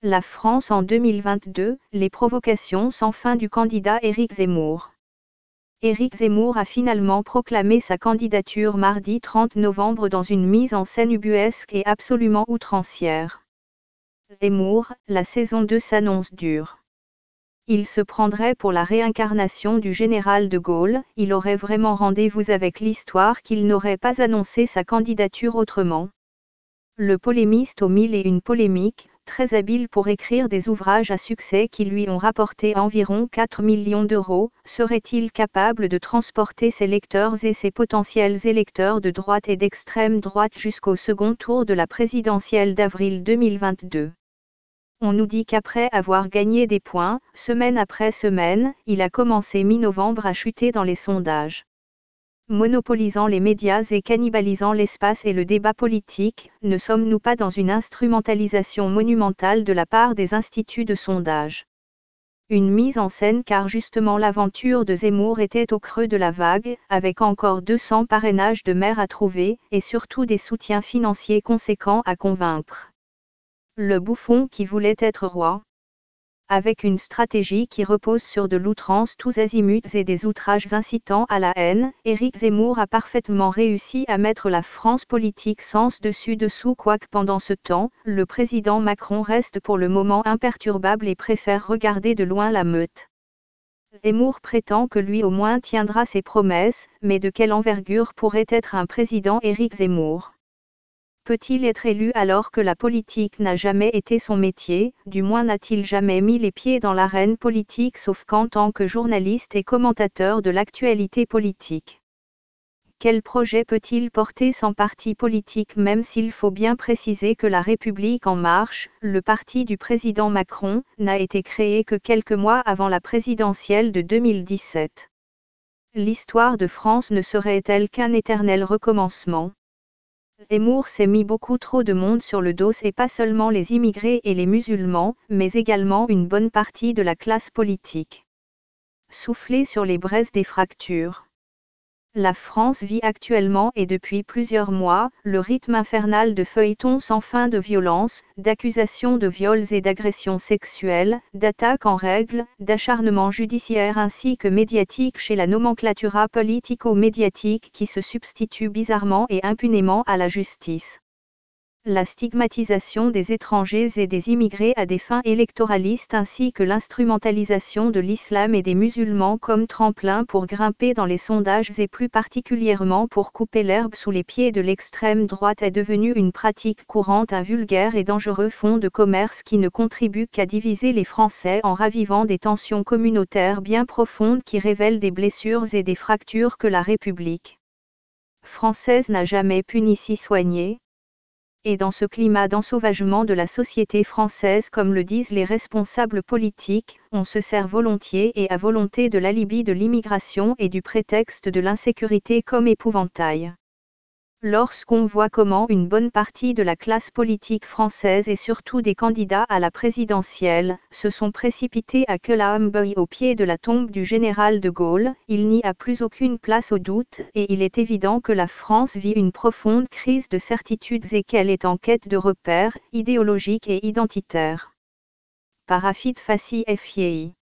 La France en 2022, les provocations sans fin du candidat Éric Zemmour. Éric Zemmour a finalement proclamé sa candidature mardi 30 novembre dans une mise en scène ubuesque et absolument outrancière. Zemmour, la saison 2 s'annonce dure. Il se prendrait pour la réincarnation du général de Gaulle, il aurait vraiment rendez-vous avec l'histoire qu'il n'aurait pas annoncé sa candidature autrement. Le polémiste aux mille et une polémiques, très habile pour écrire des ouvrages à succès qui lui ont rapporté environ 4 millions d'euros, serait-il capable de transporter ses lecteurs et ses potentiels électeurs de droite et d'extrême droite jusqu'au second tour de la présidentielle d'avril 2022 ? On nous dit qu'après avoir gagné des points, semaine après semaine, il a commencé mi-novembre à chuter dans les sondages. Monopolisant les médias et cannibalisant l'espace et le débat politique, ne sommes-nous pas dans une instrumentalisation monumentale de la part des instituts de sondage ? Une mise en scène car justement l'aventure de Zemmour était au creux de la vague, avec encore 200 parrainages de maires à trouver, et surtout des soutiens financiers conséquents à convaincre. Le bouffon qui voulait être roi. Avec une stratégie qui repose sur de l'outrance tous azimuts et des outrages incitant à la haine, Éric Zemmour a parfaitement réussi à mettre la France politique sens dessus dessous, quoique pendant ce temps, le président Macron reste pour le moment imperturbable et préfère regarder de loin la meute. Zemmour prétend que lui au moins tiendra ses promesses, mais de quelle envergure pourrait être un président Éric Zemmour ? Peut-il être élu alors que la politique n'a jamais été son métier, du moins n'a-t-il jamais mis les pieds dans l'arène politique sauf qu'en tant que journaliste et commentateur de l'actualité politique ? Quel projet peut-il porter sans parti politique, même s'il faut bien préciser que La République En Marche, le parti du président Macron, n'a été créé que quelques mois avant la présidentielle de 2017. L'histoire de France ne serait-elle qu'un éternel recommencement ? Zemmour s'est mis beaucoup trop de monde sur le dos, et pas seulement les immigrés et les musulmans, mais également une bonne partie de la classe politique. Souffler sur les braises des fractures. La France vit actuellement et depuis plusieurs mois, le rythme infernal de feuilletons sans fin de violences, d'accusations de viols et d'agressions sexuelles, d'attaques en règle, d'acharnements judiciaires ainsi que médiatiques chez la nomenclatura politico-médiatique qui se substitue bizarrement et impunément à la justice. La stigmatisation des étrangers et des immigrés à des fins électoralistes ainsi que l'instrumentalisation de l'islam et des musulmans comme tremplin pour grimper dans les sondages et plus particulièrement pour couper l'herbe sous les pieds de l'extrême droite est devenue une pratique courante, un vulgaire et dangereux fonds de commerce qui ne contribue qu'à diviser les Français en ravivant des tensions communautaires bien profondes qui révèlent des blessures et des fractures que la République française n'a jamais pu ni s'y soigner. Et dans ce climat d'ensauvagement de la société française, comme le disent les responsables politiques, on se sert volontiers et à volonté de l'alibi de l'immigration et du prétexte de l'insécurité comme épouvantail. Lorsqu'on voit comment une bonne partie de la classe politique française et surtout des candidats à la présidentielle, se sont précipités à Culambay au pied de la tombe du général de Gaulle, il n'y a plus aucune place au doute et il est évident que la France vit une profonde crise de certitudes et qu'elle est en quête de repères idéologiques et identitaires. Par Afid Fassi FII.